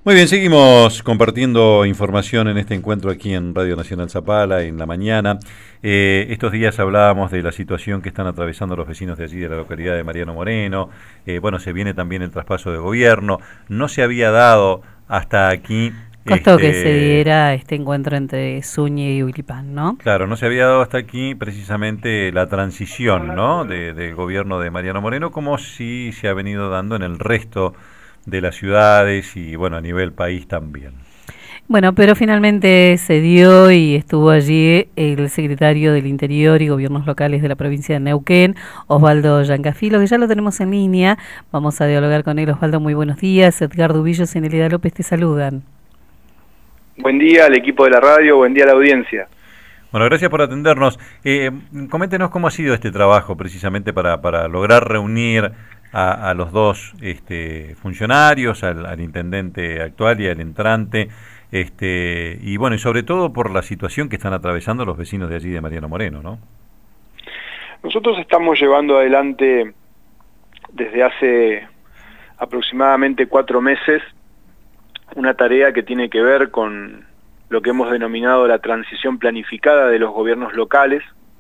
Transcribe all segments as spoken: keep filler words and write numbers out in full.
Muy bien, seguimos compartiendo información en este encuentro aquí en Radio Nacional Zapala, en la mañana. Eh, estos días hablábamos de la situación que están atravesando los vecinos de allí, de la localidad de Mariano Moreno. Eh, bueno, se viene también el traspaso de gobierno. No se había dado hasta aquí... Costó este, que se diera este encuentro entre Zúñiga y Huilipán, ¿no? Claro, no se había dado hasta aquí precisamente la transición, ¿no?, de, del gobierno de Mariano Moreno, como sí se ha venido dando en el resto de las ciudades y, bueno, a nivel país también. Bueno, pero finalmente se dio y estuvo allí el secretario del Interior y Gobiernos Locales de la provincia de Neuquén, Osvaldo Yancafilo, que ya lo tenemos en línea. Vamos a dialogar con él. Osvaldo, muy buenos días. Edgardo Ubillos y Nelida López te saludan. Buen día al equipo de la radio, buen día a la audiencia. Bueno, gracias por atendernos. Eh, coméntenos cómo ha sido este trabajo precisamente para, para lograr reunir a, a los dos este, funcionarios, al, al intendente actual y al entrante, este, y bueno, y sobre todo por la situación que están atravesando los vecinos de allí de Mariano Moreno, ¿no? Nosotros estamos llevando adelante desde hace aproximadamente cuatro meses una tarea que tiene que ver con lo que hemos denominado la transición planificada de los gobiernos locales.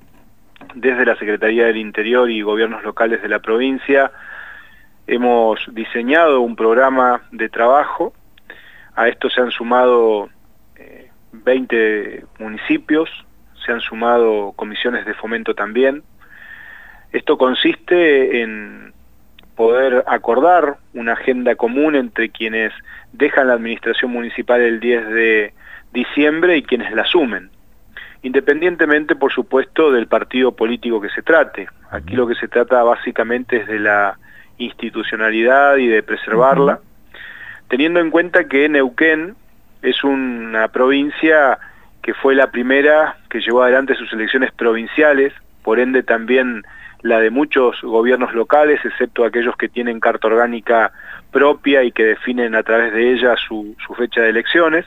Desde la Secretaría del Interior y gobiernos locales de la provincia hemos diseñado un programa de trabajo. A esto se han sumado eh, veinte municipios, se han sumado comisiones de fomento también. Esto consiste en poder acordar una agenda común entre quienes dejan la administración municipal el diez de diciembre y quienes la asumen, independientemente, por supuesto, del partido político que se trate. Aquí lo que se trata básicamente es de la institucionalidad y de preservarla, teniendo en cuenta que Neuquén es una provincia que fue la primera que llevó adelante sus elecciones provinciales, por ende también la de muchos gobiernos locales, excepto aquellos que tienen carta orgánica propia y que definen a través de ella su, su fecha de elecciones.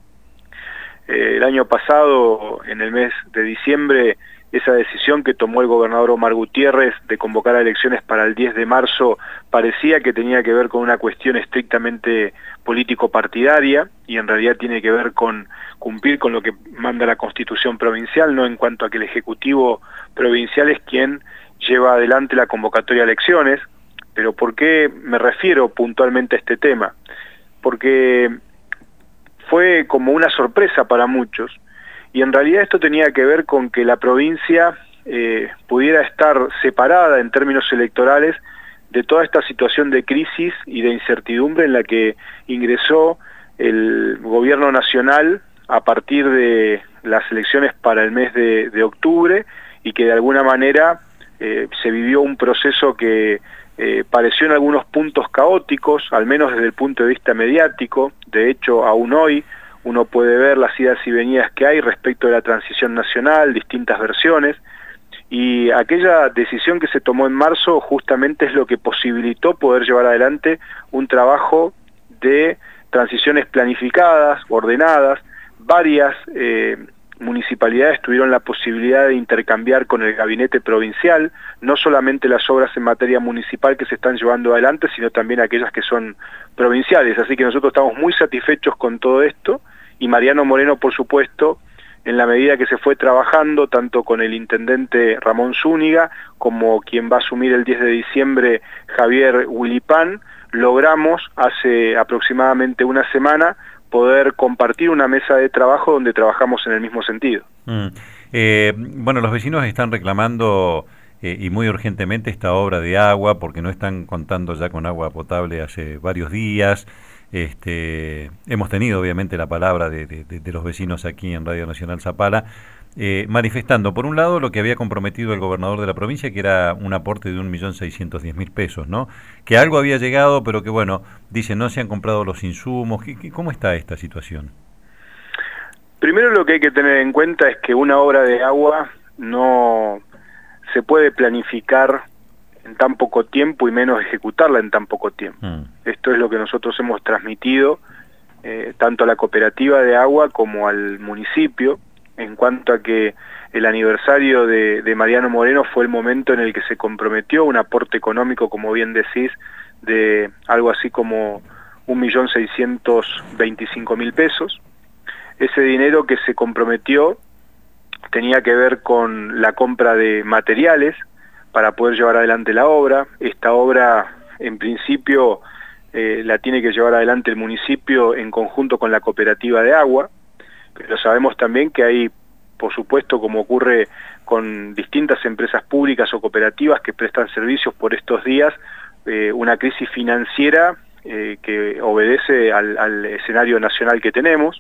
Eh, el año pasado, en el mes de diciembre, esa decisión que tomó el gobernador Omar Gutiérrez de convocar a elecciones para el diez de marzo parecía que tenía que ver con una cuestión estrictamente político-partidaria, y en realidad tiene que ver con cumplir con lo que manda la Constitución provincial, no en cuanto a que el Ejecutivo provincial es quien lleva adelante la convocatoria a elecciones. Pero ¿por qué me refiero puntualmente a este tema? Porque fue como una sorpresa para muchos, y en realidad esto tenía que ver con que la provincia eh, pudiera estar separada en términos electorales de toda esta situación de crisis y de incertidumbre en la que ingresó el gobierno nacional a partir de las elecciones para el mes de, de octubre, y que de alguna manera eh, se vivió un proceso que eh, pareció en algunos puntos caóticos, al menos desde el punto de vista mediático. De hecho, aún hoy uno puede ver las idas y venidas que hay respecto de la transición nacional, distintas versiones, y aquella decisión que se tomó en marzo justamente es lo que posibilitó poder llevar adelante un trabajo de transiciones planificadas, ordenadas. Varias eh, municipalidades tuvieron la posibilidad de intercambiar con el gabinete provincial, no solamente las obras en materia municipal que se están llevando adelante, sino también aquellas que son provinciales. Así que nosotros estamos muy satisfechos con todo esto, y Mariano Moreno, por supuesto, en la medida que se fue trabajando, tanto con el intendente Ramón Zúñiga, como quien va a asumir el diez de diciembre, Javier Huilipán, logramos hace aproximadamente una semana poder compartir una mesa de trabajo donde trabajamos en el mismo sentido. Mm. Eh, bueno, los vecinos están reclamando eh, y muy urgentemente esta obra de agua, porque no están contando ya con agua potable hace varios días. Este, hemos tenido obviamente la palabra de, de, de los vecinos aquí en Radio Nacional Zapala, eh, manifestando por un lado lo que había comprometido el gobernador de la provincia, que era un aporte de un millón seiscientos diez mil pesos, ¿no? Que algo había llegado, pero que bueno, dicen no se han comprado los insumos. ¿Cómo está esta situación? Primero, lo que hay que tener en cuenta es que una obra de agua no se puede planificar en tan poco tiempo, y menos ejecutarla en tan poco tiempo. Mm. Esto es lo que nosotros hemos transmitido eh, tanto a la cooperativa de agua como al municipio, en cuanto a que el aniversario de, de Mariano Moreno fue el momento en el que se comprometió un aporte económico, como bien decís, de algo así como un millón seiscientos veinticinco mil pesos. Ese dinero que se comprometió tenía que ver con la compra de materiales para poder llevar adelante la obra. Esta obra, en principio, eh, la tiene que llevar adelante el municipio en conjunto con la cooperativa de agua, pero sabemos también que hay, por supuesto, como ocurre con distintas empresas públicas o cooperativas que prestan servicios por estos días, eh, una crisis financiera eh, que obedece al, al escenario nacional que tenemos,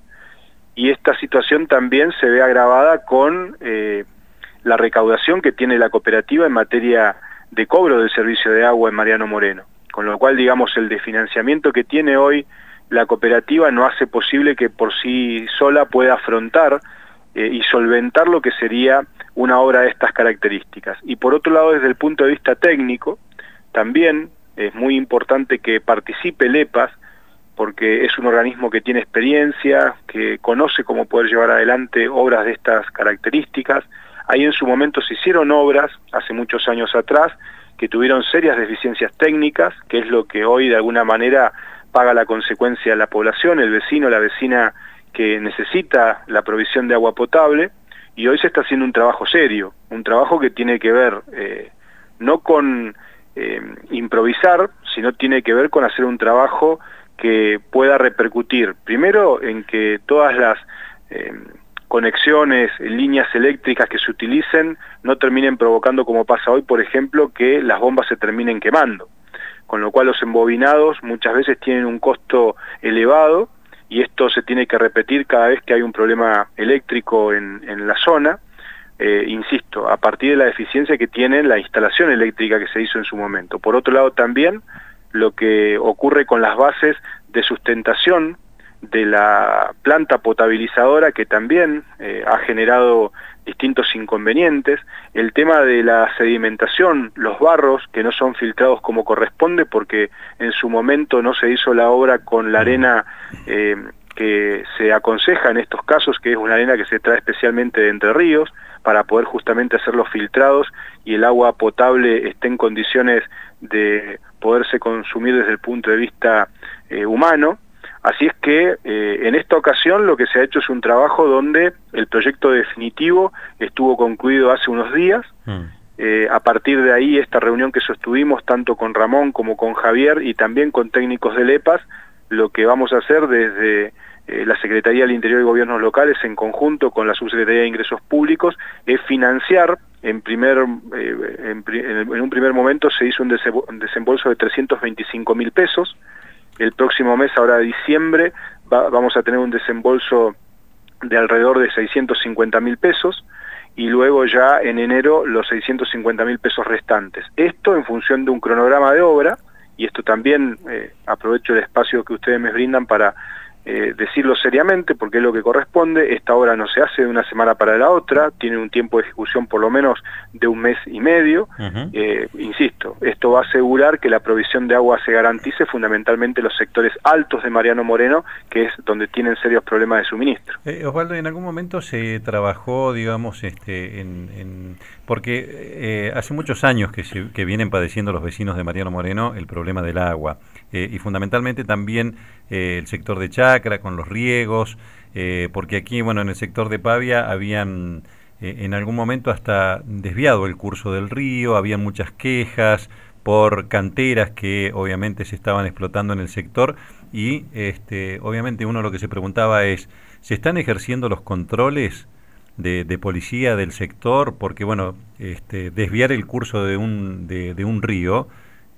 y esta situación también se ve agravada con eh, la recaudación que tiene la cooperativa en materia de cobro del servicio de agua en Mariano Moreno, con lo cual, digamos, el desfinanciamiento que tiene hoy la cooperativa no hace posible que por sí sola pueda afrontar eh, y solventar lo que sería una obra de estas características. Y por otro lado, desde el punto de vista técnico, también es muy importante que participe el E P A S, porque es un organismo que tiene experiencia, que conoce cómo poder llevar adelante obras de estas características. Ahí en su momento se hicieron obras, hace muchos años atrás, que tuvieron serias deficiencias técnicas, que es lo que hoy de alguna manera paga la consecuencia la población, el vecino, la vecina que necesita la provisión de agua potable, y hoy se está haciendo un trabajo serio, un trabajo que tiene que ver eh, no con eh, improvisar, sino tiene que ver con hacer un trabajo que pueda repercutir, primero en que todas las eh, conexiones, líneas eléctricas que se utilicen no terminen provocando, como pasa hoy, por ejemplo, que las bombas se terminen quemando, con lo cual los embobinados muchas veces tienen un costo elevado, y esto se tiene que repetir cada vez que hay un problema eléctrico en, en la zona, eh, insisto, a partir de la eficiencia que tiene la instalación eléctrica que se hizo en su momento. Por otro lado también, lo que ocurre con las bases de sustentación de la planta potabilizadora, que también eh, ha generado distintos inconvenientes, el tema de la sedimentación, los barros que no son filtrados como corresponde porque en su momento no se hizo la obra con la arena eh, que se aconseja en estos casos, que es una arena que se trae especialmente de Entre Ríos, para poder justamente hacer los filtrados y el agua potable esté en condiciones de poderse consumir desde el punto de vista eh, humano. Así es que eh, en esta ocasión lo que se ha hecho es un trabajo donde el proyecto definitivo estuvo concluido hace unos días. Mm. Eh, a partir de ahí, esta reunión que sostuvimos tanto con Ramón como con Javier y también con técnicos del E P A S, lo que vamos a hacer desde eh, la Secretaría del Interior y Gobiernos Locales en conjunto con la Subsecretaría de Ingresos Públicos es financiar. En, primer, eh, en, en un primer momento se hizo un, un desembolso de trescientos veinticinco mil pesos. El próximo mes, ahora de diciembre, va, vamos a tener un desembolso de alrededor de seiscientos cincuenta mil pesos, y luego ya en enero los seiscientos cincuenta mil pesos restantes. Esto en función de un cronograma de obra, y esto también eh, aprovecho el espacio que ustedes me brindan para eh, decirlo seriamente, porque es lo que corresponde. Esta obra no se hace de una semana para la otra, tiene un tiempo de ejecución por lo menos de un mes y medio. Uh-huh. eh, insisto, esto va a asegurar que la provisión de agua se garantice fundamentalmente en los sectores altos de Mariano Moreno, que es donde tienen serios problemas de suministro. Eh, Osvaldo, ¿en algún momento se trabajó, digamos, este, en, en porque eh, hace muchos años que, se, que vienen padeciendo los vecinos de Mariano Moreno el problema del agua, eh, y fundamentalmente también eh, el sector de Chacra con los riegos, eh, porque aquí, bueno, en el sector de Pavia habían eh, en algún momento hasta desviado el curso del río, había muchas quejas por canteras que obviamente se estaban explotando en el sector, y este, obviamente uno lo que se preguntaba es, ¿se están ejerciendo los controles de, de policía del sector? Porque bueno, este, desviar el curso de un, de, de un río,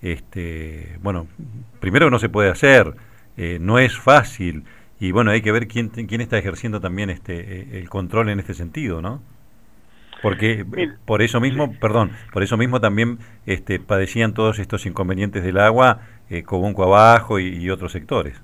este, bueno, primero no se puede hacer, eh, no es fácil, y bueno, hay que ver quién, quién está ejerciendo también este, el control en este sentido, ¿no? Porque por eso mismo, perdón, por eso mismo también este, padecían todos estos inconvenientes del agua, eh, Cobunco abajo y, y otros sectores.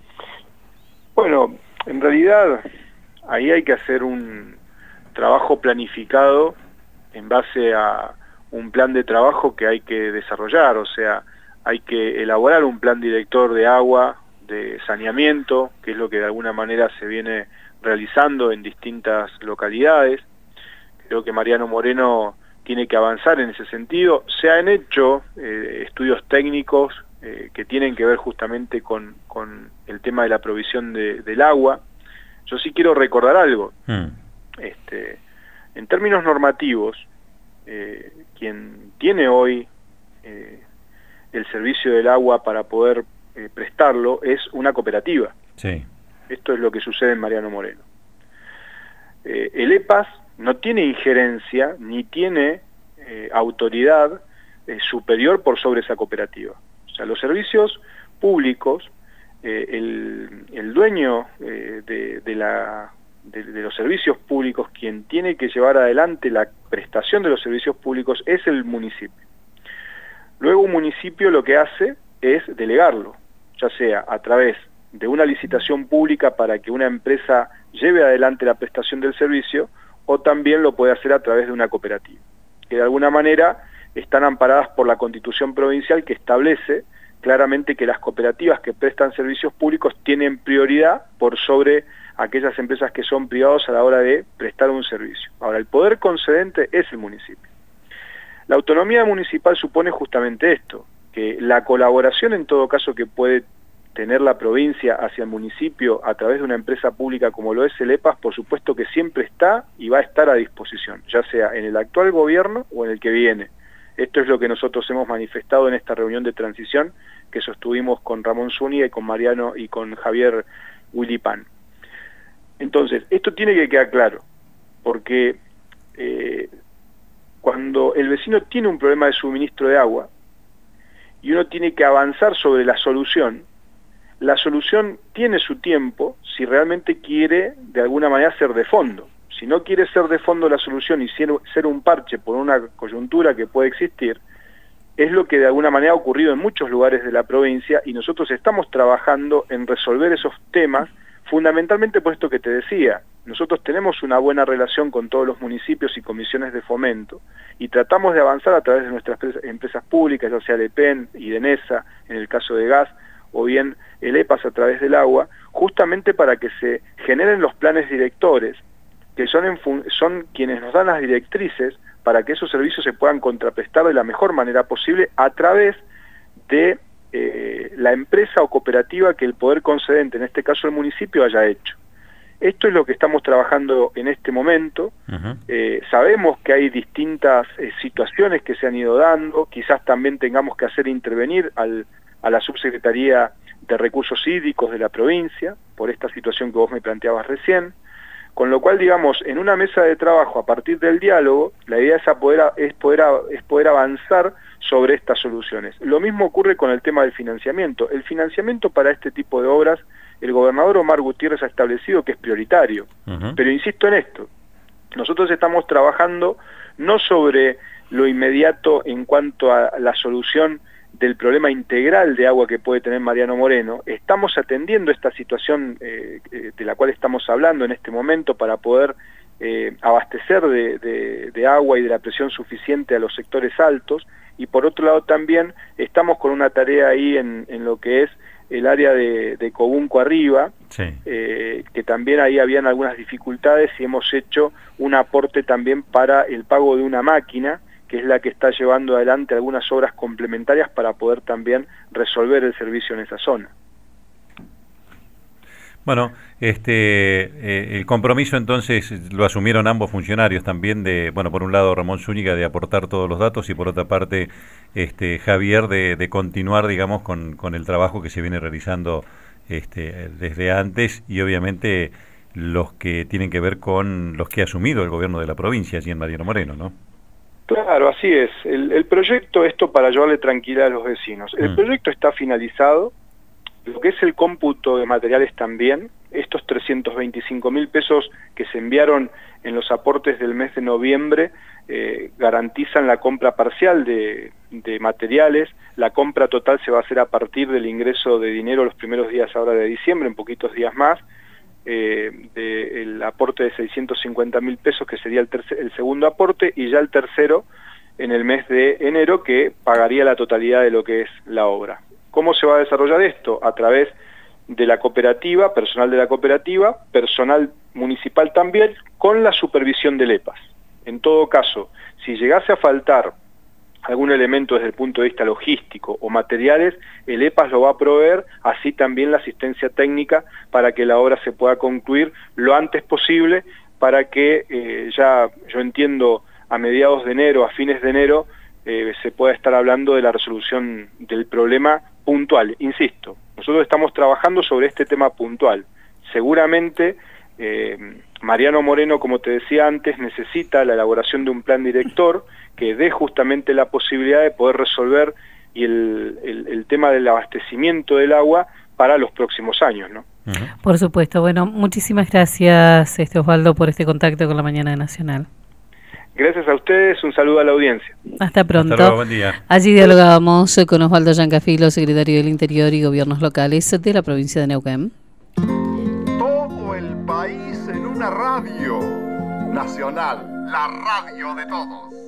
Bueno, en realidad ahí hay que hacer un trabajo planificado en base a un plan de trabajo que hay que desarrollar, o sea, hay que elaborar un plan director de agua, de saneamiento, que es lo que de alguna manera se viene realizando en distintas localidades. Creo que Mariano Moreno tiene que avanzar en ese sentido. Se han hecho eh, estudios técnicos eh, que tienen que ver justamente con, con el tema de la provisión de, del agua. Yo sí quiero recordar algo. Mm. Este, en términos normativos, eh, quien tiene hoy eh, el servicio del agua para poder eh, prestarlo es una cooperativa. Sí. Esto es lo que sucede en Mariano Moreno. Eh, el E P A S no tiene injerencia ni tiene eh, autoridad eh, superior por sobre esa cooperativa. O sea, los servicios públicos, eh, el, el dueño eh, de, de, la, de, de los servicios públicos, quien tiene que llevar adelante la prestación de los servicios públicos es el municipio. Luego un municipio lo que hace es delegarlo, ya sea a través de una licitación pública para que una empresa lleve adelante la prestación del servicio, o también lo puede hacer a través de una cooperativa, que de alguna manera están amparadas por la Constitución provincial, que establece claramente que las cooperativas que prestan servicios públicos tienen prioridad por sobre aquellas empresas que son privadas a la hora de prestar un servicio. Ahora, el poder concedente es el municipio. La autonomía municipal supone justamente esto, que la colaboración en todo caso que puede tener la provincia hacia el municipio a través de una empresa pública como lo es el E P A S, por supuesto que siempre está y va a estar a disposición, ya sea en el actual gobierno o en el que viene. Esto es lo que nosotros hemos manifestado en esta reunión de transición que sostuvimos con Ramón Zúñiga y con Mariano y con Javier Wilipán. Entonces, esto tiene que quedar claro, porque eh, cuando el vecino tiene un problema de suministro de agua y uno tiene que avanzar sobre la solución, la solución tiene su tiempo si realmente quiere de alguna manera ser de fondo. Si no quiere ser de fondo la solución y ser, ser un parche por una coyuntura que puede existir, es lo que de alguna manera ha ocurrido en muchos lugares de la provincia, y nosotros estamos trabajando en resolver esos temas, fundamentalmente por esto que te decía. Nosotros tenemos una buena relación con todos los municipios y comisiones de fomento, y tratamos de avanzar a través de nuestras empresas públicas, ya sea el E P E N y DENESA, en el caso de gas, o bien el E P A S a través del agua, justamente para que se generen los planes directores, que son, en son quienes nos dan las directrices para que esos servicios se puedan contraprestar de la mejor manera posible a través de eh, la empresa o cooperativa que el poder concedente, en este caso el municipio, haya hecho. Esto es lo que estamos trabajando en este momento. Uh-huh. eh, sabemos que hay distintas eh, situaciones que se han ido dando, quizás también tengamos que hacer intervenir al a la Subsecretaría de Recursos Hídricos de la provincia, por esta situación que vos me planteabas recién, con lo cual, digamos, en una mesa de trabajo, a partir del diálogo, la idea es, a poder, a, es, poder, a, es poder avanzar sobre estas soluciones. Lo mismo ocurre con el tema del financiamiento. El financiamiento para este tipo de obras, el gobernador Omar Gutiérrez ha establecido que es prioritario, uh-huh. Pero insisto en esto, nosotros estamos trabajando no sobre lo inmediato en cuanto a la solución del problema integral de agua que puede tener Mariano Moreno. Estamos atendiendo esta situación eh, de la cual estamos hablando en este momento para poder eh, abastecer de, de, de agua y de la presión suficiente a los sectores altos, y por otro lado también estamos con una tarea ahí en, en lo que es el área de, de Cobunco arriba, sí. eh, que también ahí habían algunas dificultades, y hemos hecho un aporte también para el pago de una máquina, que es la que está llevando adelante algunas obras complementarias para poder también resolver el servicio en esa zona. Bueno, este, eh, el compromiso entonces lo asumieron ambos funcionarios también de, bueno, por un lado Ramón Zúñiga de aportar todos los datos y por otra parte este, Javier de, de continuar, digamos, con, con el trabajo que se viene realizando este, desde antes, y obviamente los que tienen que ver con los que ha asumido el gobierno de la provincia allí en Mariano Moreno, ¿no? Claro, así es. El, el proyecto, esto para llevarle tranquilidad a los vecinos, el mm. proyecto está finalizado, lo que es el cómputo de materiales también, estos trescientos veinticinco mil pesos que se enviaron en los aportes del mes de noviembre eh, garantizan la compra parcial de, de materiales. La compra total se va a hacer a partir del ingreso de dinero los primeros días ahora de diciembre, en poquitos días más, eh, de el aporte de seiscientos cincuenta mil pesos, que sería el, tercer, el segundo aporte, y ya el tercero en el mes de enero, que pagaría la totalidad de lo que es la obra. ¿Cómo se va a desarrollar esto? A través de la cooperativa, personal de la cooperativa, personal municipal también, con la supervisión del E P A S. En todo caso, si llegase a faltar algún elemento desde el punto de vista logístico o materiales, el E P A S lo va a proveer, así también la asistencia técnica para que la obra se pueda concluir lo antes posible, para que eh, ya, yo entiendo, a mediados de enero, a fines de enero, eh, se pueda estar hablando de la resolución del problema puntual. Insisto, nosotros estamos trabajando sobre este tema puntual. Seguramente eh, Mariano Moreno, como te decía antes, necesita la elaboración de un plan director que dé justamente la posibilidad de poder resolver y el, el, el tema del abastecimiento del agua para los próximos años, ¿no? Uh-huh. Por supuesto. Bueno, muchísimas gracias, este Osvaldo, por este contacto con la Mañana Nacional. Gracias a ustedes, un saludo a la audiencia. Hasta pronto. Hasta luego, buen día. Allí dialogábamos con Osvaldo Giancafilo, secretario del Interior y Gobiernos Locales de la provincia de Neuquén. Todo el país en una radio nacional, la radio de todos.